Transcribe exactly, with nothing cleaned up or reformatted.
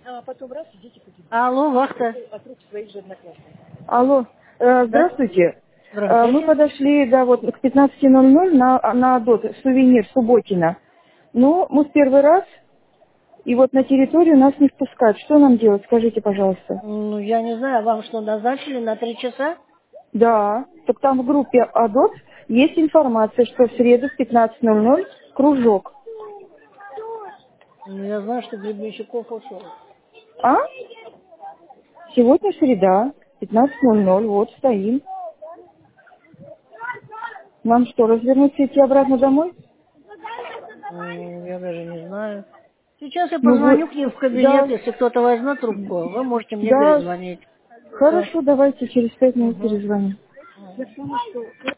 А потом раз, идите куда-нибудь. Алло, вахта. От рук своих же одноклассников. Алло, э, Да? здравствуйте. Э, мы Здравствуйте. подошли, да, вот к пятнадцати ноль ноль на, на ДОТ, сувенир Субботина. Но мы в первый раз, и вот на территорию нас не впускают. Что нам делать, скажите, пожалуйста. Ну, я не знаю, вам что, назначили на три часа? Да, так там в группе АДОТ есть информация, что в среду в пятнадцать ноль ноль кружок. Ну, я знаю, что Гребенщиков ушел. А? Сегодня среда, пятнадцать ноль ноль, вот стоим. Нам что, развернуться и идти обратно домой? Ну, я даже не знаю. Сейчас я Ну вы, позвоню к ним в кабинет, да, если кто-то возьмет трубку, вы можете мне да, перезвонить. Все. хорошо, давайте через пять минут Угу. перезвоним. Угу.